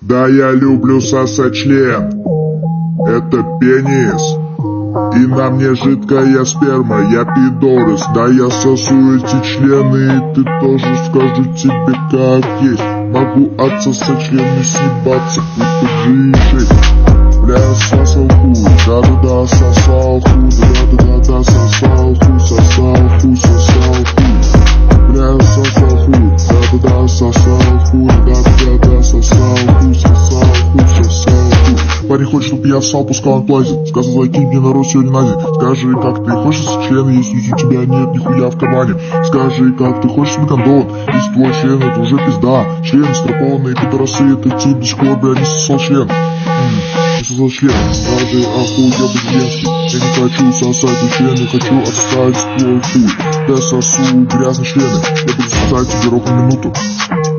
Да, я люблю сосать член. Это пенис. И на мне жидкая сперма, я пидорас. Да, я сосу эти члены, и ты тоже, скажу тебе как есть. Могу отсосать члены, съебаться, будто жижей. Бля, сосал хуй, да-да-да, сосал хуй, да-да-да, сосал хуй, сосал хуй, сосал хуй. Бля, сосал хуй, да-да-да, сосал хуй, да-да-да, сосал хуй, сосал хуй, сосал хуй. Парень хочет, чтоб я ссал, пускай он платит. Сказал, закинь мне народ сегодня на день. Скажи, как ты хочешь член, если у тебя нет нихуя в кармане. Скажи, как ты хочешь себе кондон, если твой член, это уже пизда. Члены страпованные пидорасы, это тип до сих пор, бля, не сосал член. Сосал член, скажи, ахуй, я бы женский. Я не хочу сосать член, я хочу отстать твой хуй. Я сосу грязные члены, я буду сосать тебе ровно минуту.